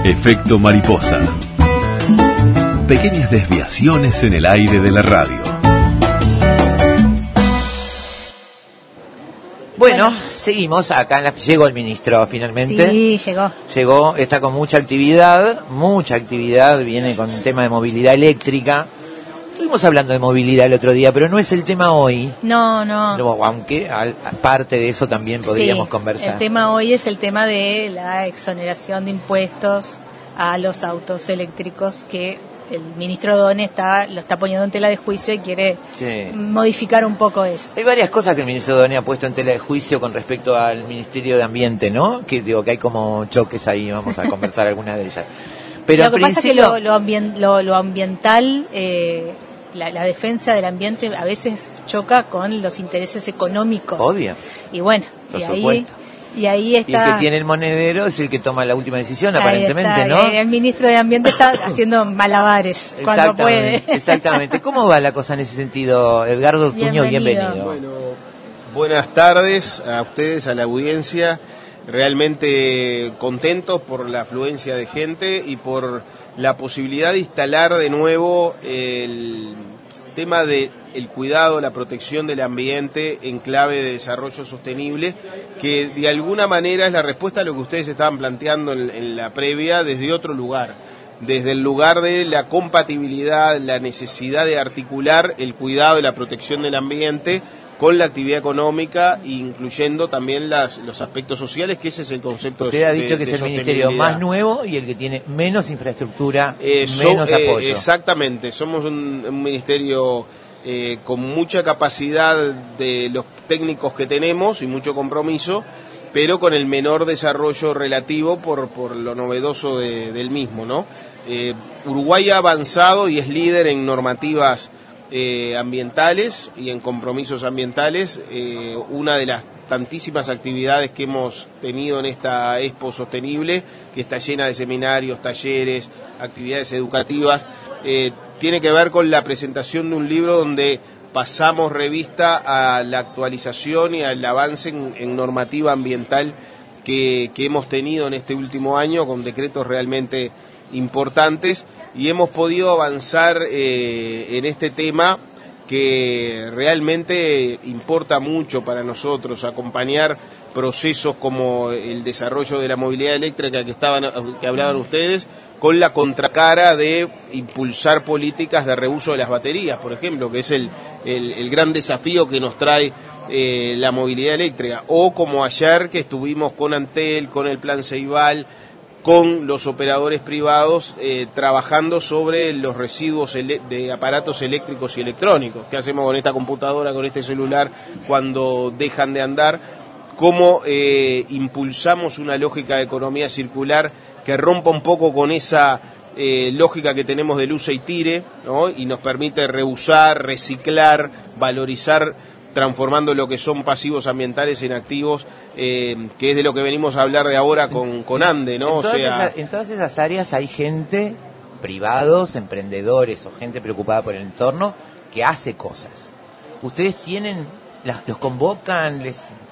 Efecto mariposa. Pequeñas desviaciones en el aire de la radio. Bueno, seguimos acá en la... Llegó el ministro finalmente. Sí, llegó. Llegó, está con mucha actividad, viene con el tema de movilidad eléctrica. Estuvimos hablando de movilidad el otro día, pero no es el tema hoy. No. Aunque aparte de eso también podríamos conversar. El tema hoy es el tema de la exoneración de impuestos a los autos eléctricos, que el ministro Donne lo está poniendo en tela de juicio y quiere modificar un poco eso. Hay varias cosas que el ministro Donne ha puesto en tela de juicio con respecto al Ministerio de Ambiente, ¿no? Que hay como choques ahí, vamos a conversar algunas de ellas. Pero lo que pasa es que lo ambiental, la defensa del ambiente a veces choca con los intereses económicos. Obvio. Y bueno, y ahí está. Y el que tiene el monedero es el que toma la última decisión, aparentemente, ¿no? El ministro de Ambiente está haciendo malabares cuando puede. Exactamente. ¿Cómo va la cosa en ese sentido? Edgardo Ortuño, bienvenido. Bueno, buenas tardes a ustedes, a la audiencia. Realmente contentos por la afluencia de gente y por la posibilidad de instalar de nuevo el tema de el cuidado, la protección del ambiente en clave de desarrollo sostenible, que de alguna manera es la respuesta a lo que ustedes estaban planteando en la previa desde otro lugar, desde el lugar de la compatibilidad, la necesidad de articular el cuidado y la protección del ambiente con la actividad económica, incluyendo también los aspectos sociales, que ese es el concepto Usted ha dicho que es el ministerio más nuevo y el que tiene menos infraestructura, menos apoyo. Exactamente, somos un ministerio con mucha capacidad de los técnicos que tenemos y mucho compromiso, pero con el menor desarrollo relativo por lo novedoso del mismo, ¿no? Uruguay ha avanzado y es líder en normativas ambientales y en compromisos ambientales. Una de las tantísimas actividades que hemos tenido en esta Expo Sostenible, que está llena de seminarios, talleres, actividades educativas, tiene que ver con la presentación de un libro donde pasamos revista a la actualización y al avance en normativa ambiental que hemos tenido en este último año, con decretos realmente importantes, y hemos podido avanzar en este tema que realmente importa mucho para nosotros, acompañar procesos como el desarrollo de la movilidad eléctrica que hablaban ustedes, con la contracara de impulsar políticas de reuso de las baterías, por ejemplo, que es el gran desafío que nos trae la movilidad eléctrica, o como ayer que estuvimos con Antel, con el Plan Ceibal, con los operadores privados, trabajando sobre los residuos de aparatos eléctricos y electrónicos. ¿Qué hacemos con esta computadora, con este celular, cuando dejan de andar? ¿Cómo impulsamos una lógica de economía circular que rompa un poco con esa lógica que tenemos del uso y tire, ¿no? Y nos permite reusar, reciclar, valorizar, transformando lo que son pasivos ambientales en activos, que es de lo que venimos a hablar de ahora con Ande, ¿no? En todas esas áreas hay gente, privados, emprendedores o gente preocupada por el entorno, que hace cosas. ¿Ustedes los convocan,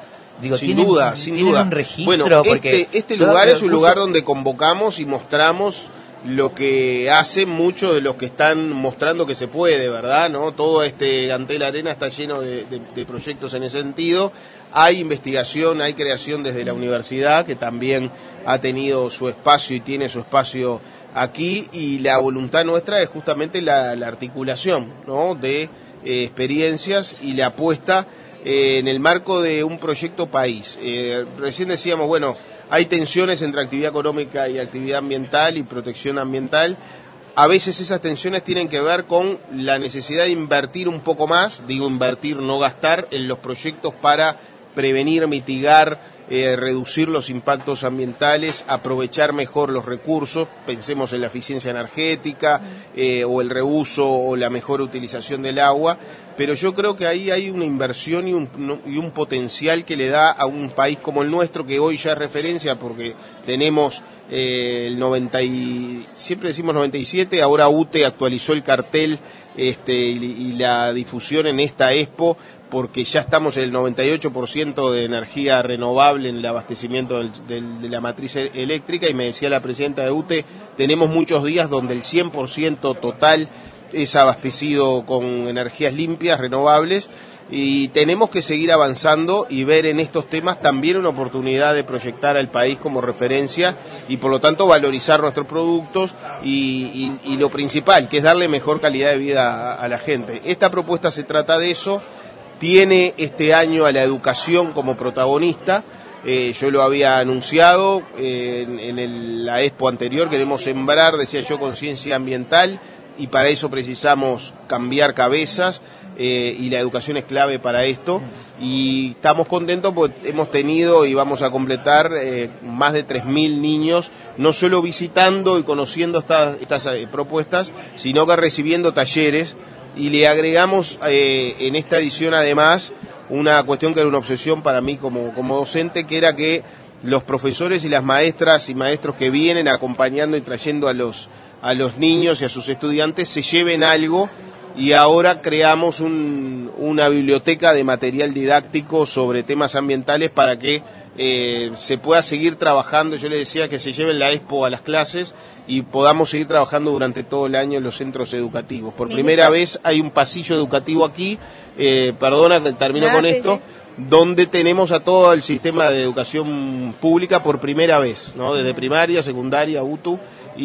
sin duda. un registro? Bueno, porque este lugar es un lugar donde convocamos y mostramos lo que hacen muchos de los que están mostrando que se puede, ¿verdad? ¿No? Todo Antel Arena está lleno de proyectos en ese sentido. Hay investigación, hay creación desde la universidad, que también ha tenido su espacio y tiene su espacio aquí, y la voluntad nuestra es justamente la articulación, ¿no? De experiencias y la apuesta en el marco de un proyecto país. Recién decíamos, bueno, hay tensiones entre actividad económica y actividad ambiental y protección ambiental. A veces esas tensiones tienen que ver con la necesidad de invertir un poco más, digo invertir, no gastar, en los proyectos para prevenir, mitigar, reducir los impactos ambientales, aprovechar mejor los recursos, pensemos en la eficiencia energética, o el reuso o la mejor utilización del agua, pero yo creo que ahí hay una inversión y un potencial que le da a un país como el nuestro, que hoy ya es referencia porque tenemos el 90 siempre decimos 97, ahora UTE actualizó el cartel y la difusión en esta Expo porque ya estamos en el 98% de energía renovable en el abastecimiento de la matriz eléctrica, y me decía la presidenta de UTE, tenemos muchos días donde el 100% total es abastecido con energías limpias, renovables, y tenemos que seguir avanzando y ver en estos temas también una oportunidad de proyectar al país como referencia y por lo tanto valorizar nuestros productos y lo principal, que es darle mejor calidad de vida a la gente. Esta propuesta se trata de eso, tiene este año a la educación como protagonista. Yo lo había anunciado en la expo anterior, queremos sembrar, decía yo, conciencia ambiental, y para eso precisamos cambiar cabezas, y la educación es clave para esto, y estamos contentos porque hemos tenido y vamos a completar más de 3.000 niños, no solo visitando y conociendo estas propuestas, sino que recibiendo talleres, y le agregamos en esta edición además una cuestión que era una obsesión para mí como docente, que era que los profesores y las maestras y maestros que vienen acompañando y trayendo a los niños y a sus estudiantes se lleven algo, y ahora creamos una biblioteca de material didáctico sobre temas ambientales para que se pueda seguir trabajando. Yo les decía que se lleven la expo a las clases y podamos seguir trabajando durante todo el año en los centros educativos. Por primera vez hay un pasillo educativo aquí, perdona que termino con esto, donde tenemos a todo el sistema de educación pública por primera vez, ¿no? Desde primaria, secundaria, UTU,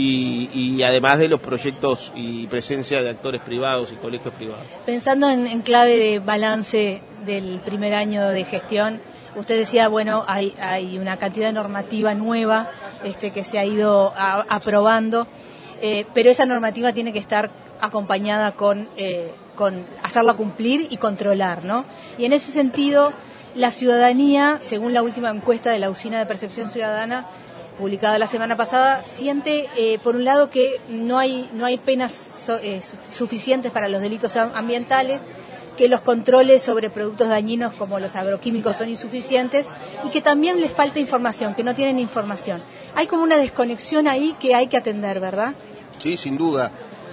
y además de los proyectos y presencia de actores privados y colegios privados. Pensando en clave de balance del primer año de gestión, usted decía, bueno, hay una cantidad de normativa nueva que se ha ido aprobando, pero esa normativa tiene que estar acompañada con hacerla cumplir y controlar, ¿no? Y en ese sentido, la ciudadanía, según la última encuesta de la Usina de Percepción Ciudadana, publicada la semana pasada, siente, por un lado, que no hay penas suficientes para los delitos ambientales, que los controles sobre productos dañinos como los agroquímicos son insuficientes y que también les falta información, que no tienen información. Hay como una desconexión ahí que hay que atender, ¿verdad? Sí, sin duda,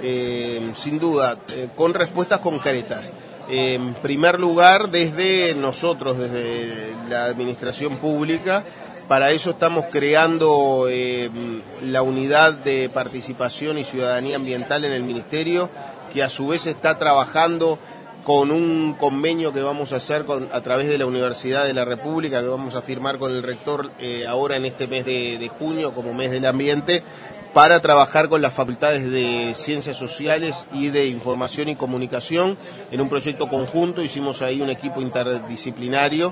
con respuestas concretas. En primer lugar, desde nosotros, desde la administración pública, para eso estamos creando la unidad de participación y ciudadanía ambiental en el Ministerio, que a su vez está trabajando con un convenio que vamos a hacer a través de la Universidad de la República, que vamos a firmar con el rector ahora en este mes de junio, como mes del ambiente, para trabajar con las facultades de Ciencias Sociales y de Información y Comunicación en un proyecto conjunto. Hicimos ahí un equipo interdisciplinario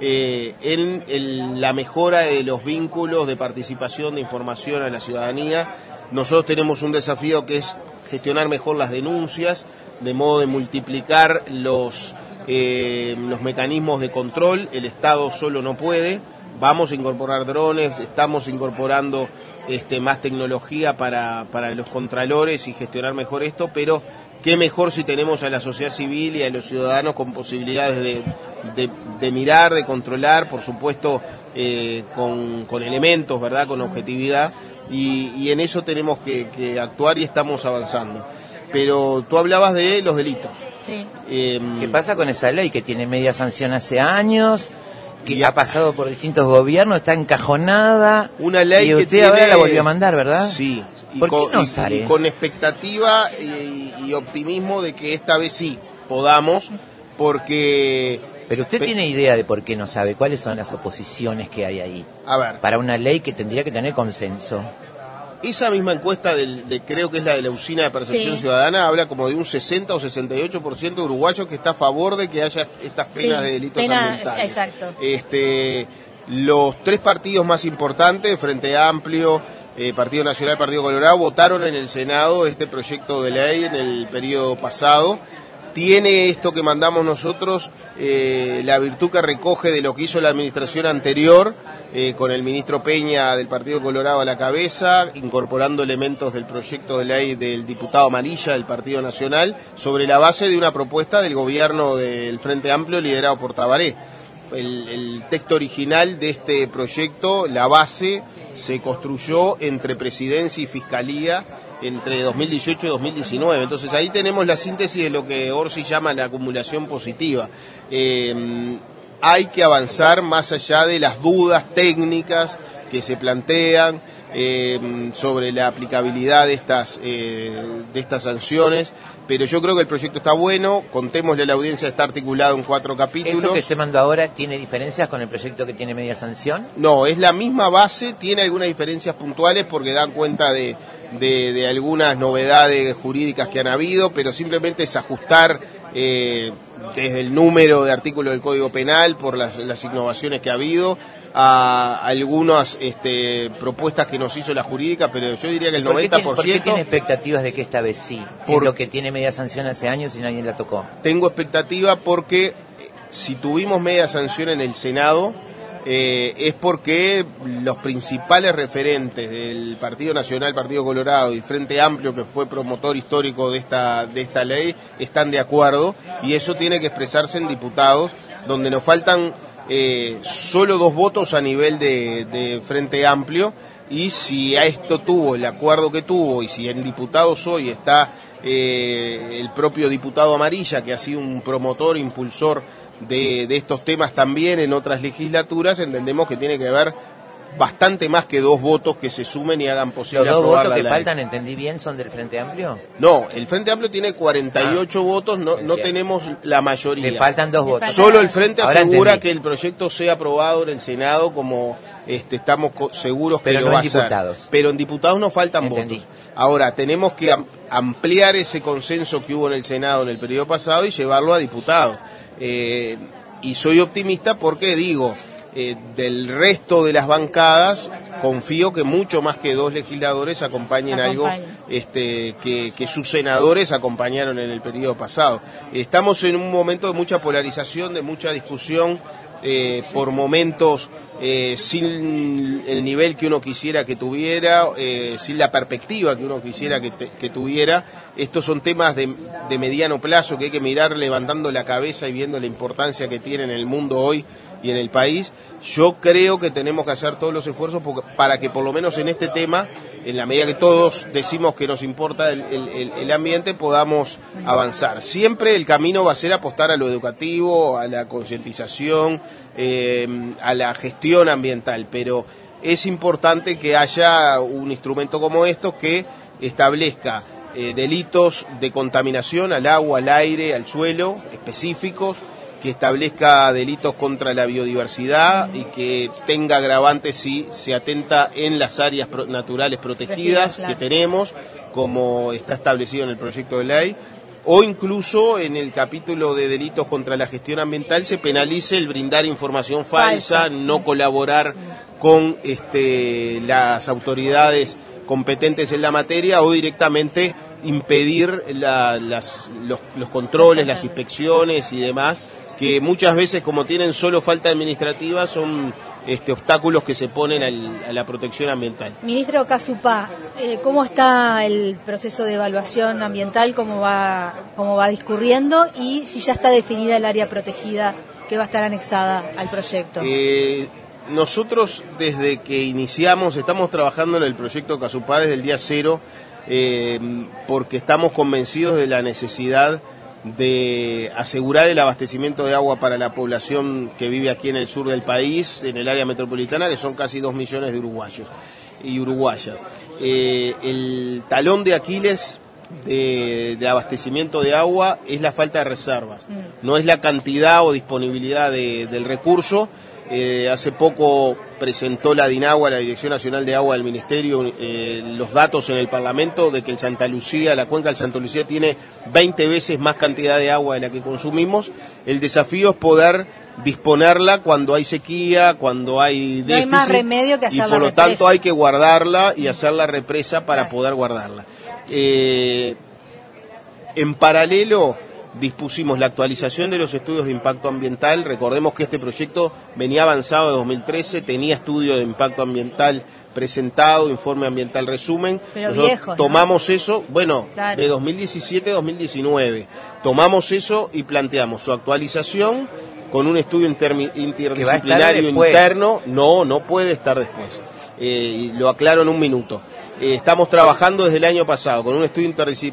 en la mejora de los vínculos de participación de información a la ciudadanía. Nosotros tenemos un desafío que es gestionar mejor las denuncias, de modo de multiplicar los mecanismos de control. El Estado solo no puede. Vamos a incorporar drones, estamos incorporando más tecnología para los contralores y gestionar mejor esto, pero qué mejor si tenemos a la sociedad civil y a los ciudadanos con posibilidades de mirar, de controlar, por supuesto con elementos, ¿verdad?, con objetividad, y en eso tenemos que actuar y estamos avanzando. Pero tú hablabas de los delitos. Sí. ¿Qué pasa con esa ley que tiene media sanción hace años, que ha pasado por distintos gobiernos, está encajonada? Una ley y usted que tiene... ahora la volvió a mandar, ¿verdad? Sí. ¿Por qué no sale? Y con expectativa y optimismo de que esta vez sí podamos, porque... Pero usted tiene idea de por qué no sabe, cuáles son las oposiciones que hay ahí. A ver. Para una ley que tendría que tener consenso. Esa misma encuesta creo que es la de la Usina de Percepción Ciudadana, habla como de un 60 o 68% de uruguayos que está a favor de que haya estas penas de delitos ambientales. Exacto. Los tres partidos más importantes, Frente Amplio, Partido Nacional, Partido Colorado, votaron en el Senado este proyecto de ley en el periodo pasado. Tiene esto que mandamos nosotros la virtud que recoge de lo que hizo la administración anterior, con el ministro Peña del Partido Colorado a la cabeza, incorporando elementos del proyecto de ley del diputado Amarilla del Partido Nacional, sobre la base de una propuesta del gobierno del Frente Amplio liderado por Tabaré. El texto original de este proyecto, la base, se construyó entre Presidencia y Fiscalía entre 2018 y 2019. Entonces ahí tenemos la síntesis de lo que Orsi llama la acumulación positiva. Hay que avanzar más allá de las dudas técnicas que se plantean sobre la aplicabilidad de estas sanciones, pero yo creo que el proyecto está bueno. Contémosle a la audiencia, está articulado en 4 capítulos. ¿Eso que usted mandó ahora tiene diferencias con el proyecto que tiene media sanción? No, es la misma base, tiene algunas diferencias puntuales porque dan cuenta de algunas novedades jurídicas que han habido, pero simplemente es ajustar desde el número de artículos del Código Penal por las innovaciones que ha habido a algunas propuestas que nos hizo la jurídica, pero yo diría que el 90%... ¿Por qué tiene expectativas de que esta vez sí? Siendo que tiene media sanción hace años y nadie la tocó. Tengo expectativa porque si tuvimos media sanción en el Senado, es porque los principales referentes del Partido Nacional, Partido Colorado y Frente Amplio, que fue promotor histórico de esta ley, están de acuerdo, y eso tiene que expresarse en diputados, donde nos faltan solo 2 votos a nivel de Frente Amplio, y si a esto tuvo el acuerdo que tuvo, y si en diputados hoy está el propio diputado Amarilla, que ha sido un promotor, impulsor de estos temas también en otras legislaturas, entendemos que tiene que haber bastante más que 2 votos que se sumen y hagan posible aprobar la ley. ¿Los 2 votos que faltan, entendí bien, son del Frente Amplio? No, el Frente Amplio tiene 48 votos, no tenemos la mayoría. Le faltan 2 votos. Solo el Frente asegura que el proyecto sea aprobado en el Senado, como estamos seguros que lo va a hacer. Diputados. Pero en diputados nos faltan votos. Ahora, tenemos que ampliar ese consenso que hubo en el Senado en el periodo pasado y llevarlo a diputados. Y soy optimista porque digo, del resto de las bancadas, confío que mucho más que 2 legisladores acompañen algo que sus senadores acompañaron en el periodo pasado. Estamos en un momento de mucha polarización, de mucha discusión, por momentos sin el nivel que uno quisiera que tuviera, sin la perspectiva que uno quisiera que tuviera. Estos son temas de mediano plazo que hay que mirar levantando la cabeza y viendo la importancia que tiene en el mundo hoy y en el país. Yo creo que tenemos que hacer todos los esfuerzos para que por lo menos en este tema, en la medida que todos decimos que nos importa el ambiente, podamos avanzar. Siempre el camino va a ser apostar a lo educativo, a la concientización, a la gestión ambiental, pero es importante que haya un instrumento como esto que establezca delitos de contaminación al agua, al aire, al suelo, específicos, que establezca delitos contra la biodiversidad y que tenga agravantes si se atenta en las áreas naturales protegidas que tenemos, como está establecido en el proyecto de ley, o incluso en el capítulo de delitos contra la gestión ambiental se penalice el brindar información falsa, no colaborar con las autoridades competentes en la materia o directamente impedir los controles, las inspecciones y demás, que muchas veces, como tienen solo falta administrativa, son obstáculos que se ponen a la protección ambiental. Ministro Casupá, ¿cómo está el proceso de evaluación ambiental? ¿Cómo va discurriendo? Y si ya está definida el área protegida que va a estar anexada al proyecto. Nosotros, desde que iniciamos, estamos trabajando en el proyecto Casupá desde el día 0, porque estamos convencidos de la necesidad de asegurar el abastecimiento de agua para la población que vive aquí en el sur del país, en el área metropolitana, que son casi 2 millones de uruguayos y uruguayas. El talón de Aquiles de abastecimiento de agua es la falta de reservas, no es la cantidad o disponibilidad del recurso. Hace poco presentó la DINAGUA, la Dirección Nacional de Agua del Ministerio, los datos en el Parlamento de que el Santa Lucía, la cuenca del Santa Lucía tiene 20 veces más cantidad de agua de la que consumimos. El desafío es poder disponerla cuando hay sequía, cuando hay déficit, no hay más remedio que hacer y por lo tanto hay que guardarla y hacer la represa para poder guardarla. En paralelo dispusimos la actualización de los estudios de impacto ambiental. Recordemos que este proyecto venía avanzado de 2013, tenía estudio de impacto ambiental presentado, informe ambiental resumen. Pero viejos, tomamos eso, claro, de 2017 a 2019, tomamos eso y planteamos su actualización con un estudio interdisciplinario interno. No puede estar después. y lo aclaro en un minuto. Estamos trabajando desde el año pasado con un estudio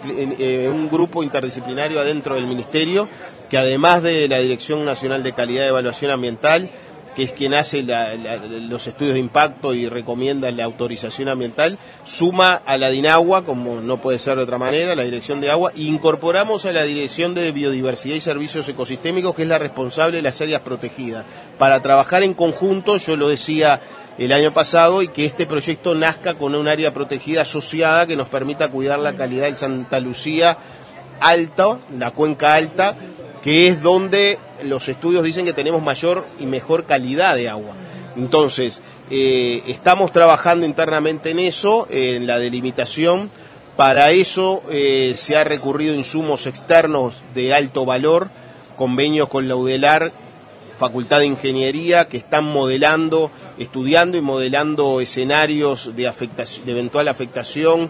un grupo interdisciplinario adentro del Ministerio, que además de la Dirección Nacional de Calidad de Evaluación Ambiental, que es quien hace los estudios de impacto y recomienda la autorización ambiental, suma a la DINAGUA, como no puede ser de otra manera, la Dirección de Agua, e incorporamos a la Dirección de Biodiversidad y Servicios Ecosistémicos, que es la responsable de las áreas protegidas, para trabajar en conjunto, yo lo decía el año pasado, y que este proyecto nazca con un área protegida asociada que nos permita cuidar la calidad del Santa Lucía Alta, la cuenca alta, que es donde los estudios dicen que tenemos mayor y mejor calidad de agua. Entonces, estamos trabajando internamente en eso, en la delimitación. Para eso se ha recurrido a insumos externos de alto valor, convenios con la UDELAR, Facultad de Ingeniería, que están estudiando y modelando escenarios de eventual afectación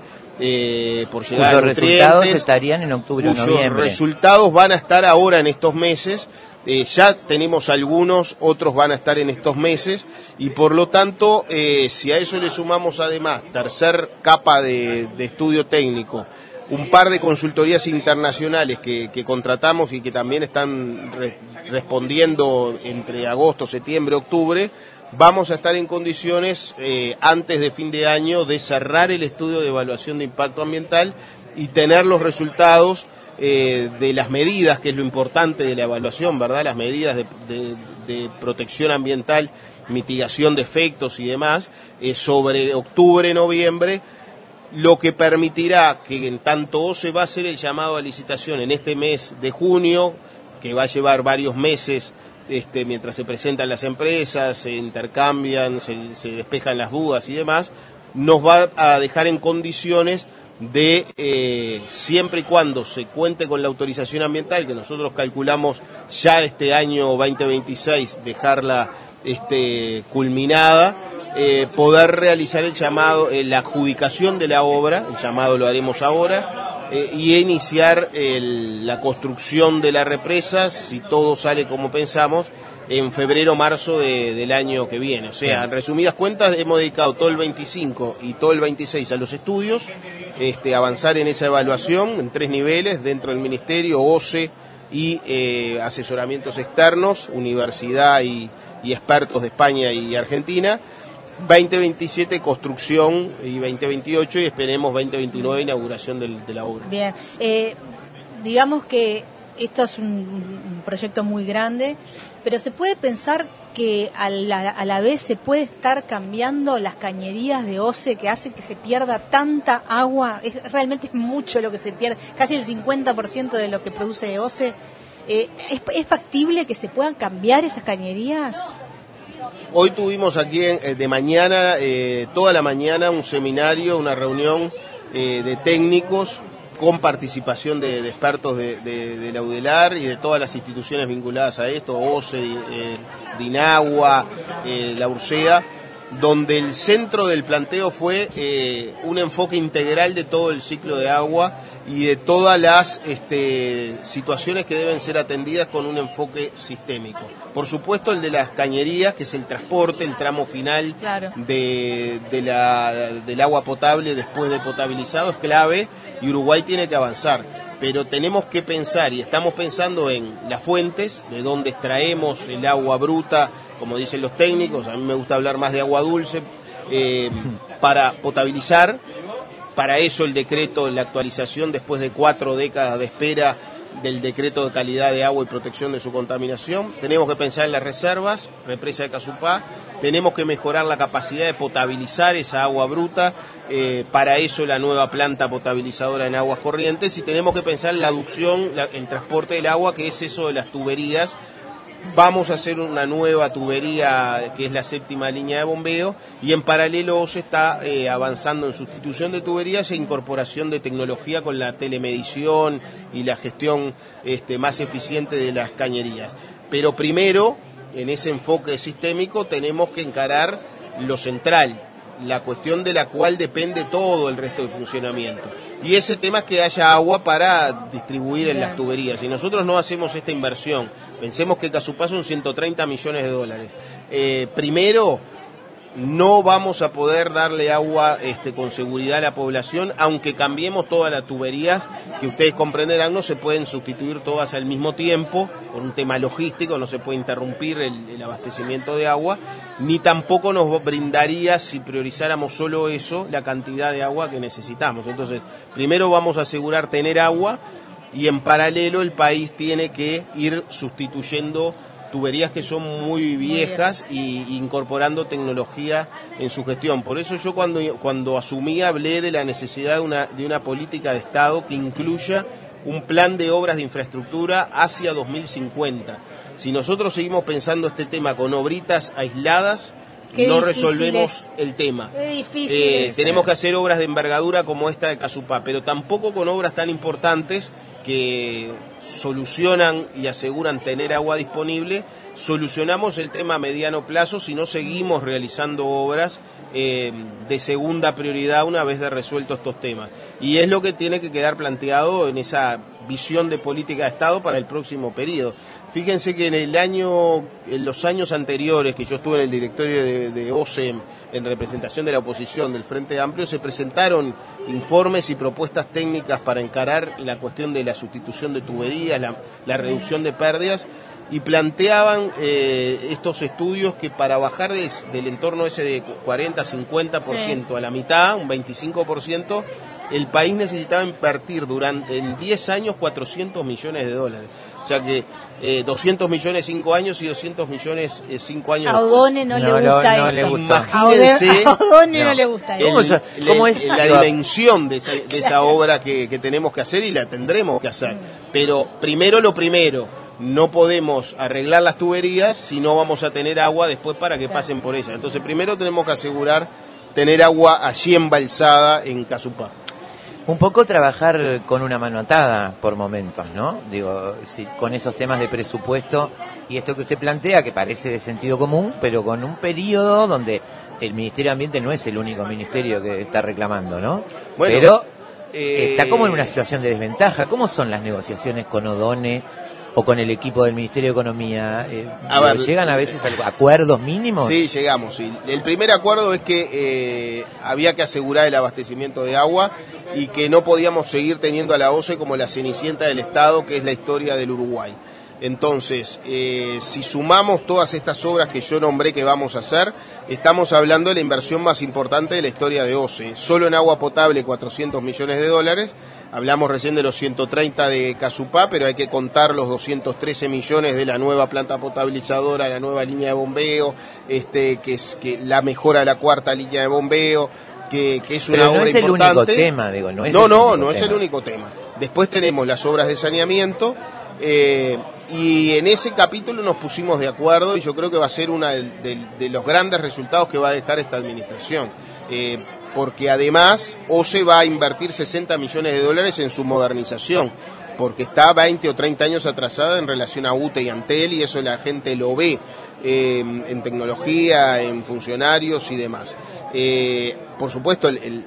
por llegada de nutrientes. Cuyos resultados estarían en octubre o noviembre. Cuyos resultados van a estar ahora en estos meses. Ya tenemos algunos, otros van a estar en estos meses, y por lo tanto, si a eso le sumamos además tercer capa de estudio técnico, un par de consultorías internacionales que contratamos y que también están respondiendo entre agosto, septiembre, octubre, vamos a estar en condiciones antes de fin de año de cerrar el estudio de evaluación de impacto ambiental y tener los resultados de las medidas, que es lo importante de la evaluación, ¿verdad? Las medidas de protección ambiental, mitigación de efectos y demás, sobre octubre, noviembre, lo que permitirá que en tanto OCE va a hacer el llamado a licitación en este mes de junio, que va a llevar varios meses mientras se presentan las empresas, se intercambian, se despejan las dudas y demás, nos va a dejar en condiciones de, siempre y cuando se cuente con la autorización ambiental, que nosotros calculamos ya este año 2026, dejarla culminada, poder realizar el llamado, la adjudicación de la obra, el llamado lo haremos ahora, y iniciar la construcción de la represa, si todo sale como pensamos, en febrero, marzo del año que viene. O sea, en resumidas cuentas, hemos dedicado todo el 25 y todo el 26 a los estudios, avanzar en esa evaluación en 3 niveles, dentro del Ministerio, OCE y asesoramientos externos, universidad y expertos de España y Argentina. 2027 construcción y 2028, y esperemos 2029 inauguración de la obra. Bien, digamos que esto es un proyecto muy grande, pero se puede pensar que a la vez se puede estar cambiando las cañerías de OCE, que hace que se pierda tanta agua. Realmente es mucho lo que se pierde, casi el 50% de lo que produce OCE. ¿Es factible que se puedan cambiar esas cañerías? Hoy tuvimos aquí de mañana, toda la mañana, un seminario, una reunión de técnicos con participación de expertos de la UDELAR y de todas las instituciones vinculadas a esto, OCE, DINAGUA, la URSEA, donde el centro del planteo fue un enfoque integral de todo el ciclo de agua y de todas las situaciones que deben ser atendidas con un enfoque sistémico. Por supuesto, el de las cañerías, que es el transporte, el tramo final, claro, del agua potable después de potabilizado, es clave, y Uruguay tiene que avanzar. Pero tenemos que pensar, y estamos pensando en las fuentes, de donde extraemos el agua bruta, como dicen los técnicos, a mí me gusta hablar más de agua dulce, para potabilizar. Para eso el decreto, la actualización después de 4 décadas de espera del decreto de calidad de agua y protección de su contaminación. Tenemos que pensar en las reservas, represa de Casupá, tenemos que mejorar la capacidad de potabilizar esa agua bruta, para eso la nueva planta potabilizadora en aguas corrientes, y tenemos que pensar en la aducción, el transporte del agua, que es eso de las tuberías. Vamos a hacer una nueva tubería, que es la 7ª línea de bombeo, y en paralelo OCE está avanzando en sustitución de tuberías e incorporación de tecnología con la telemedición y la gestión más eficiente de las cañerías. Pero primero, en ese enfoque sistémico, tenemos que encarar lo central, la cuestión de la cual depende todo el resto del funcionamiento. Y ese tema es que haya agua para distribuir en las tuberías. Si nosotros no hacemos esta inversión, pensemos que Casupá son $130 millones. Primero, no vamos a poder darle agua con seguridad a la población, aunque cambiemos todas las tuberías, que ustedes comprenderán, no se pueden sustituir todas al mismo tiempo, por un tema logístico, no se puede interrumpir el abastecimiento de agua, ni tampoco nos brindaría, si priorizáramos solo eso, la cantidad de agua que necesitamos. Entonces, primero vamos a asegurar tener agua, y en paralelo el país tiene que ir sustituyendo tuberías que son muy viejas y incorporando tecnología en su gestión. Por eso yo cuando asumí hablé de la necesidad de una política de Estado que incluya un plan de obras de infraestructura hacia 2050. Si nosotros seguimos pensando este tema con obritas aisladas, no resolvemos el tema. Tenemos que hacer obras de envergadura como esta de Casupá, pero tampoco con obras tan importantes que solucionan y aseguran tener agua disponible. Solucionamos el tema a mediano plazo si no seguimos realizando obras de segunda prioridad una vez de resueltos estos temas. Y es lo que tiene que quedar planteado en esa visión de política de Estado para el próximo periodo. Fíjense que en los años anteriores que yo estuve en el directorio de OCE en representación de la oposición del Frente Amplio, se presentaron informes y propuestas técnicas para encarar la cuestión de la sustitución de tuberías, la reducción de pérdidas, y planteaban estos estudios que para bajar del entorno ese de 40-50% a la mitad, un 25%, el país necesitaba invertir en 10 años $400 millones. O sea que 200 millones 5 años y 200 millones 5 años. A Odone no le gusta esto. Imagínense a Odone no le gusta esto. ¿Cómo es la dimensión de esa obra que tenemos que hacer y la tendremos que hacer. Pero primero lo primero, no podemos arreglar las tuberías si no vamos a tener agua después para que pasen por ellas. Entonces primero tenemos que asegurar tener agua allí embalsada en Casupá. Un poco trabajar con una mano atada por momentos, ¿no? Digo, con esos temas de presupuesto y esto que usted plantea, que parece de sentido común, pero con un periodo donde el Ministerio de Ambiente no es el único ministerio que está reclamando, ¿no? Bueno, pero está como en una situación de desventaja. ¿Cómo son las negociaciones con Odone o con el equipo del Ministerio de Economía? ¿Llegan a veces a acuerdos mínimos? Sí, llegamos. Sí. El primer acuerdo es que había que asegurar el abastecimiento de agua y que no podíamos seguir teniendo a la OCE como la cenicienta del Estado, que es la historia del Uruguay. Entonces, si sumamos todas estas obras que yo nombré que vamos a hacer, estamos hablando de la inversión más importante de la historia de OCE. Solo en agua potable $400 millones. Hablamos recién de los 130 de Casupá, pero hay que contar los 213 millones de la nueva planta potabilizadora, la nueva línea de bombeo, que la mejora de la cuarta línea de bombeo, que es una obra importante. Pero no es el único tema, digo, no es el único tema. Después tenemos las obras de saneamiento, y en ese capítulo nos pusimos de acuerdo, y yo creo que va a ser uno de los grandes resultados que va a dejar esta administración. Porque además OCE va a invertir $60 millones en su modernización, porque está 20 o 30 años atrasada en relación a UTE y Antel, y eso la gente lo ve en tecnología, en funcionarios y demás. Por supuesto,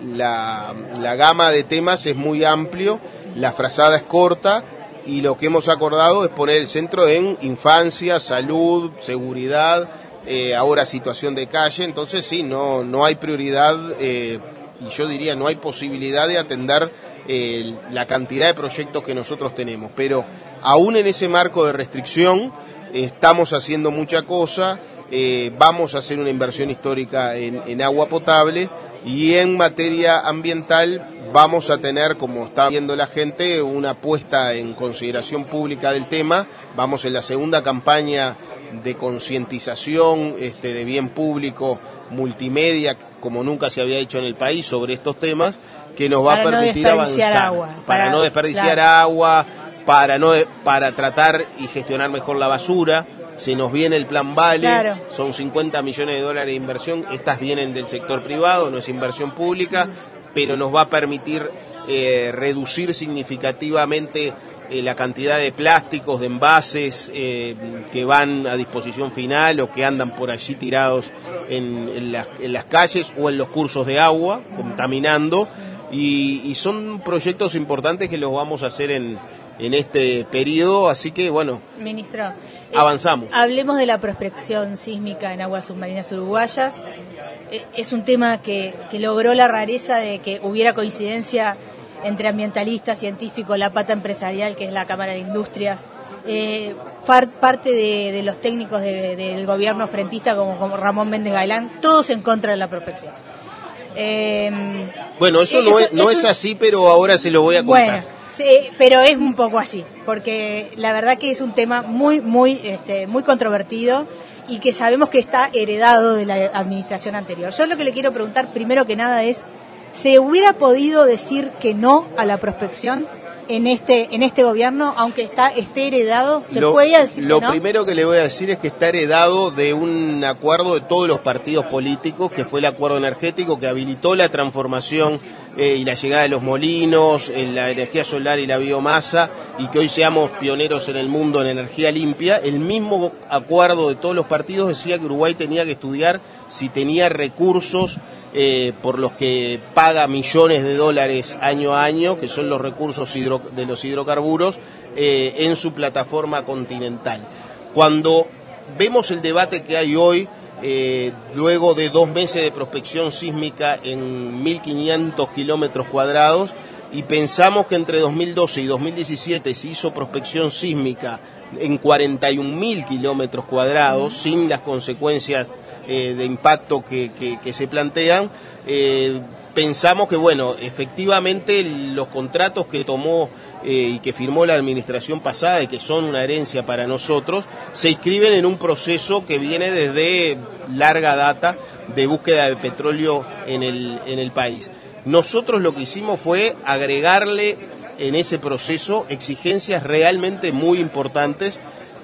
la gama de temas es muy amplio, la frazada es corta, y lo que hemos acordado es poner el centro en infancia, salud, seguridad, ahora situación de calle. Entonces sí, no hay prioridad, y yo diría no hay posibilidad de atender la cantidad de proyectos que nosotros tenemos, pero aún en ese marco de restricción estamos haciendo mucha cosa. Vamos a hacer una inversión histórica en agua potable, y en materia ambiental vamos a tener, como está viendo la gente, una puesta en consideración pública del tema. Vamos en la segunda campaña de concientización de bien público multimedia, como nunca se había hecho en el país, sobre estos temas, que nos va a permitir avanzar. Para no desperdiciar agua, para tratar y gestionar mejor la basura. Se nos viene el plan Vale, son $50 millones de inversión, estas vienen del sector privado, no es inversión pública, pero nos va a permitir reducir significativamente la cantidad de plásticos, de envases que van a disposición final o que andan por allí tirados en las calles o en los cursos de agua, contaminando, y son proyectos importantes que los vamos a hacer en este periodo, así que bueno, ministro, avanzamos. Hablemos de la prospección sísmica en aguas submarinas uruguayas. es un tema que logró la rareza de que hubiera coincidencia entre ambientalistas, científicos, la pata empresarial, que es la Cámara de Industrias, parte de los técnicos del gobierno frentista como Ramón Méndez Gailán, todos en contra de la prospección. Bueno, eso no es así, pero ahora se lo voy a contar. Bueno, sí, pero es un poco así, porque la verdad que es un tema muy controvertido y que sabemos que está heredado de la administración anterior. Yo lo que le quiero preguntar primero que nada es, ¿se hubiera podido decir que no a la prospección en este gobierno, aunque esté heredado? ¿Se puede decir que no? Lo primero que le voy a decir es que está heredado de un acuerdo de todos los partidos políticos, que fue el acuerdo energético que habilitó la transformación y la llegada de los molinos, la energía solar y la biomasa, y que hoy seamos pioneros en el mundo en energía limpia. El mismo acuerdo de todos los partidos decía que Uruguay tenía que estudiar si tenía recursos por los que paga millones de dólares año a año, que son los recursos de los hidrocarburos, en su plataforma continental. Cuando vemos el debate que hay hoy, luego de 2 meses de prospección sísmica en 1.500 kilómetros cuadrados, y pensamos que entre 2012 y 2017 se hizo prospección sísmica en 41.000 kilómetros cuadrados, sin las consecuencias de impacto que se plantean, pensamos que, bueno, efectivamente los contratos que tomó y que firmó la administración pasada y que son una herencia para nosotros, se inscriben en un proceso que viene desde larga data de búsqueda de petróleo en el país. Nosotros lo que hicimos fue agregarle en ese proceso exigencias realmente muy importantes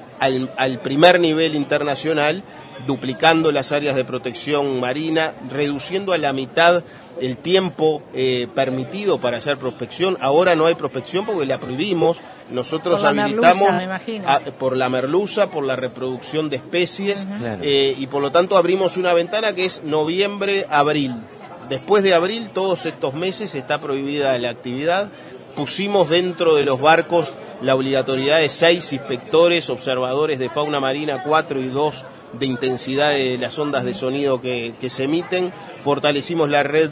al primer nivel internacional, duplicando las áreas de protección marina, reduciendo a la mitad el tiempo permitido para hacer prospección. Ahora no hay prospección porque la prohibimos. Nosotros habilitamos por la merluza, por la reproducción de especies, claro. Y por lo tanto abrimos una ventana que es noviembre-abril. Después de abril, todos estos meses, está prohibida la actividad. Pusimos dentro de los barcos la obligatoriedad de 6 inspectores, observadores de fauna marina, 4 y 2 de intensidad de las ondas de sonido que se emiten. Fortalecimos la red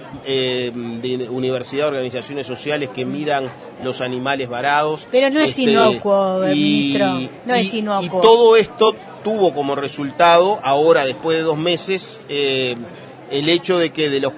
de universidades, organizaciones sociales que miran los animales varados. Pero no es inocuo, ministro, no es inocuo. Y todo esto tuvo como resultado, ahora después de 2 meses, el hecho de que de los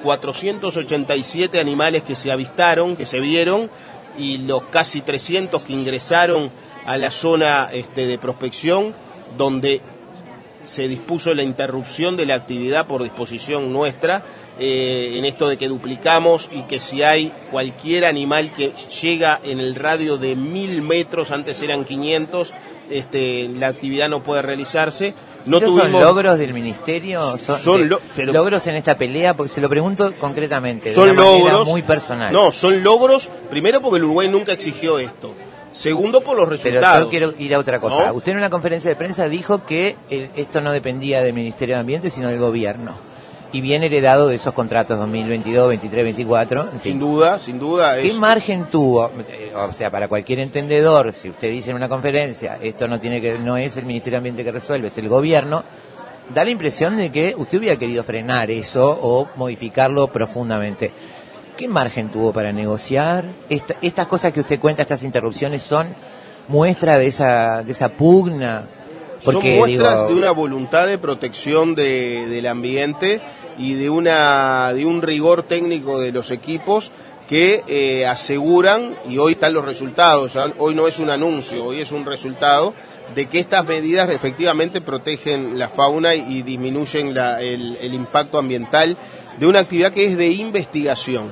487 animales que se avistaron, que se vieron, y los casi 300 que ingresaron a la zona de prospección, donde se dispuso la interrupción de la actividad por disposición nuestra, en esto de que duplicamos y que si hay cualquier animal que llega en el radio de 1000 metros, antes eran 500, la actividad no puede realizarse. ¿Son logros del ministerio? ¿Son logros en esta pelea? Porque se lo pregunto concretamente, son de una logros manera muy personal. No, son logros, primero porque el Uruguay nunca exigió esto. Segundo, por los resultados. Pero yo quiero ir a otra cosa. ¿No? Usted en una conferencia de prensa dijo que esto no dependía del Ministerio de Ambiente, sino del gobierno. Y bien heredado de esos contratos 2022, 23, 24. En fin. Sin duda. ¿Qué margen tuvo? O sea, para cualquier entendedor, si usted dice en una conferencia, esto no es el Ministerio de Ambiente que resuelve, es el gobierno, da la impresión de que usted hubiera querido frenar eso o modificarlo profundamente. ¿Qué margen tuvo para negociar? Estas cosas que usted cuenta, estas interrupciones, son muestra de esa pugna. Porque, son muestras de una voluntad de protección del ambiente y de un rigor técnico de los equipos que aseguran, y hoy están los resultados, hoy no es un anuncio, hoy es un resultado, de que estas medidas efectivamente protegen la fauna y disminuyen el impacto ambiental de una actividad que es de investigación.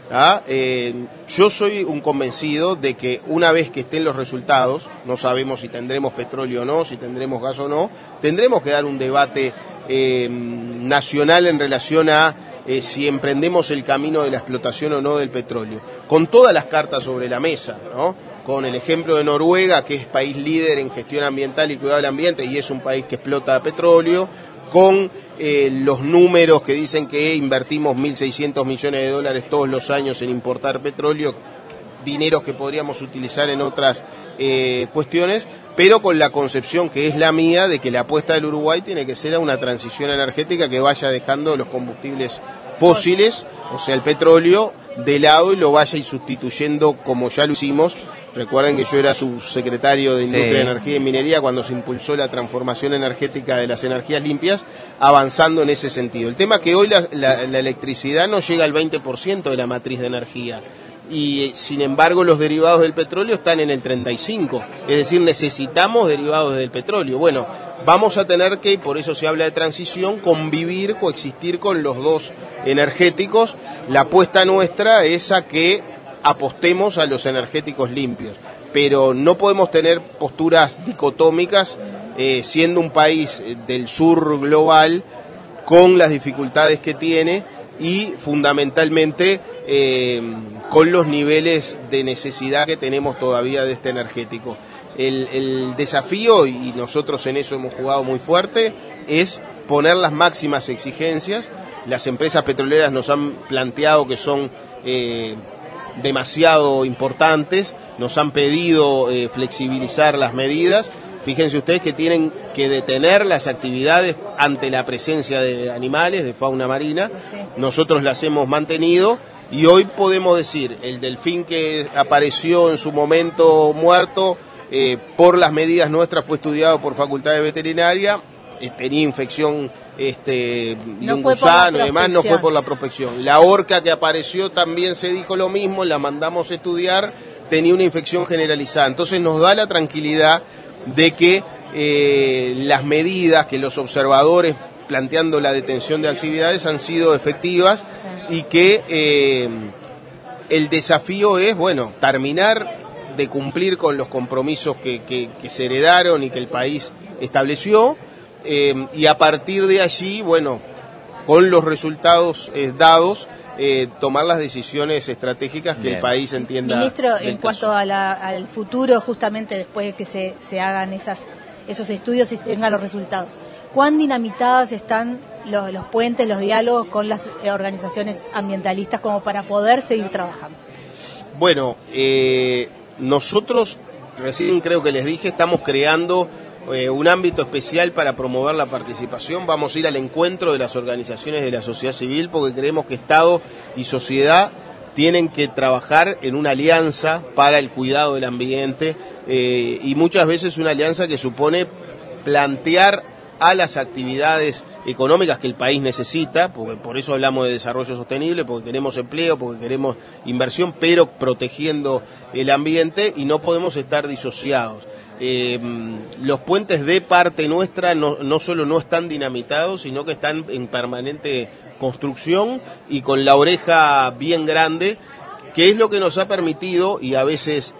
Yo soy un convencido de que una vez que estén los resultados, no sabemos si tendremos petróleo o no, si tendremos gas o no, tendremos que dar un debate nacional en relación a si emprendemos el camino de la explotación o no del petróleo, con todas las cartas sobre la mesa, ¿no? Con el ejemplo de Noruega, que es país líder en gestión ambiental y cuidado del ambiente, y es un país que explota petróleo, con los números que dicen que invertimos 1.600 millones de dólares todos los años en importar petróleo, dineros que podríamos utilizar en otras cuestiones, pero con la concepción que es la mía de que la apuesta del Uruguay tiene que ser a una transición energética que vaya dejando los combustibles fósiles, o sea, el petróleo, de lado y lo vaya y sustituyendo como ya lo hicimos. Recuerden que yo era subsecretario de Industria, Energía y Minería cuando se impulsó la transformación energética de las energías limpias, avanzando en ese sentido. El tema es que hoy la electricidad no llega al 20% de la matriz de energía y sin embargo los derivados del petróleo están en el 35%, es decir, necesitamos derivados del petróleo. Bueno, vamos a tener que, y por eso se habla de transición, convivir, coexistir con los dos energéticos. La apuesta nuestra es a que apostemos a los energéticos limpios, pero no podemos tener posturas dicotómicas siendo un país del sur global con las dificultades que tiene y fundamentalmente con los niveles de necesidad que tenemos todavía de este energético. El desafío, y nosotros en eso hemos jugado muy fuerte, es poner las máximas exigencias. Las empresas petroleras nos han planteado que son demasiado importantes, nos han pedido flexibilizar las medidas. Fíjense ustedes que tienen que detener las actividades ante la presencia de animales, de fauna marina. Nosotros las hemos mantenido y hoy podemos decir, el delfín que apareció en su momento muerto, por las medidas nuestras fue estudiado por Facultad de Veterinaria, tenía infección de un gusano y demás, no fue por la prospección. La orca que apareció también se dijo lo mismo, la mandamos a estudiar, tenía una infección generalizada. Entonces nos da la tranquilidad de que las medidas que los observadores planteando la detención de actividades han sido efectivas y que el desafío es, bueno, terminar de cumplir con los compromisos que se heredaron y que el país estableció, y a partir de allí, bueno, con los resultados dados, tomar las decisiones estratégicas que el país entienda. Ministro, en cuanto al futuro, justamente después de que se hagan esos estudios y se tengan los resultados, ¿cuán dinamitadas están los puentes, los diálogos con las organizaciones ambientalistas como para poder seguir trabajando? Bueno, nosotros, recién creo que les dije, estamos creando un ámbito especial para promover la participación. Vamos a ir al encuentro de las organizaciones de la sociedad civil porque creemos que Estado y sociedad tienen que trabajar en una alianza para el cuidado del ambiente y muchas veces una alianza que supone plantear a las actividades económicas que el país necesita, porque por eso hablamos de desarrollo sostenible, porque queremos empleo, porque queremos inversión, pero protegiendo el ambiente y no podemos estar disociados. Los puentes de parte nuestra no solo no están dinamitados, sino que están en permanente construcción y con la oreja bien grande, que es lo que nos ha permitido, y a veces,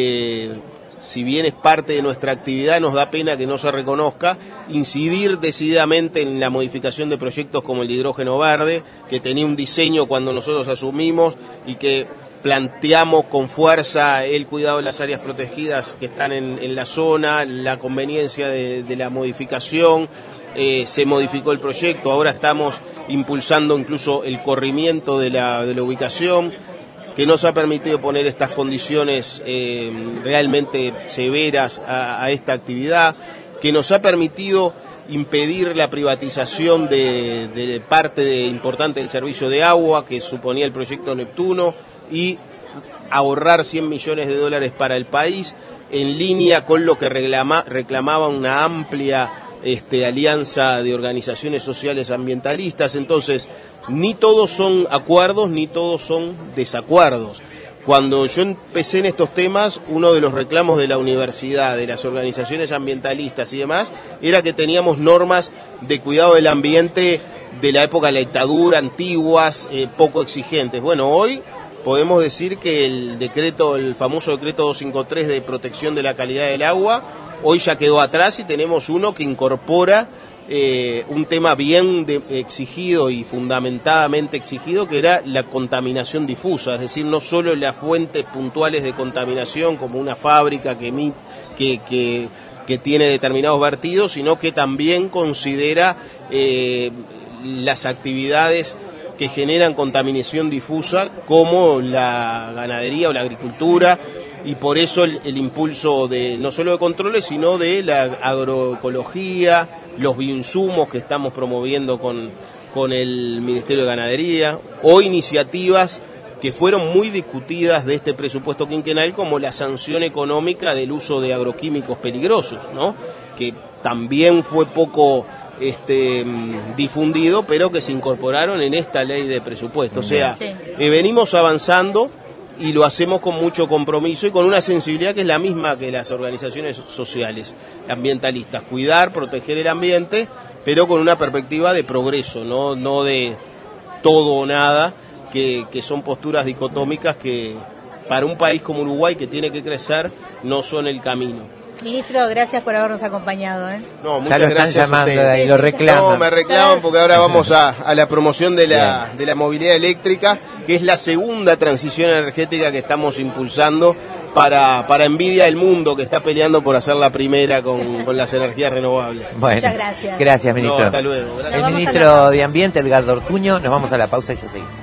si bien es parte de nuestra actividad, nos da pena que no se reconozca, incidir decididamente en la modificación de proyectos como el de hidrógeno verde, que tenía un diseño cuando nosotros asumimos y que planteamos con fuerza el cuidado de las áreas protegidas que están en la zona, la conveniencia de la modificación, se modificó el proyecto, ahora estamos impulsando incluso el corrimiento de la ubicación, que nos ha permitido poner estas condiciones realmente severas a esta actividad, que nos ha permitido impedir la privatización de parte importante del servicio de agua que suponía el proyecto Neptuno y ahorrar $100 millones para el país, en línea con lo que reclamaba una amplia alianza de organizaciones sociales ambientalistas. Entonces, ni todos son acuerdos, ni todos son desacuerdos. Cuando yo empecé en estos temas, uno de los reclamos de la universidad, de las organizaciones ambientalistas y demás, era que teníamos normas de cuidado del ambiente de la época de la dictadura, antiguas, poco exigentes. Bueno, hoy podemos decir que el famoso decreto 253 de protección de la calidad del agua, hoy ya quedó atrás y tenemos uno que incorpora un tema bien exigido y fundamentadamente exigido, que era la contaminación difusa, es decir, no solo las fuentes puntuales de contaminación como una fábrica que tiene determinados vertidos, sino que también considera las actividades que generan contaminación difusa como la ganadería o la agricultura, y por eso el impulso de no solo de controles, sino de la agroecología, los bioinsumos que estamos promoviendo con el Ministerio de Ganadería, o iniciativas que fueron muy discutidas de este presupuesto quinquenal, como la sanción económica del uso de agroquímicos peligrosos, ¿no? Que también fue poco difundido, pero que se incorporaron en esta ley de presupuesto. O sea, venimos avanzando y lo hacemos con mucho compromiso y con una sensibilidad que es la misma que las organizaciones sociales, ambientalistas, cuidar, proteger el ambiente, pero con una perspectiva de progreso, no de todo o nada, que son posturas dicotómicas que para un país como Uruguay, que tiene que crecer, no son el camino. Ministro, gracias por habernos acompañado. No, ya lo están llamando y lo reclaman. No, me reclaman porque ahora vamos a la promoción de la movilidad eléctrica, que es la segunda transición energética que estamos impulsando para envidia del mundo que está peleando por hacer la primera con las energías renovables. Bueno, muchas gracias. Gracias, ministro. No, hasta luego. Gracias. El ministro de Ambiente, Edgardo Ortuño. Nos vamos a la pausa y ya seguimos.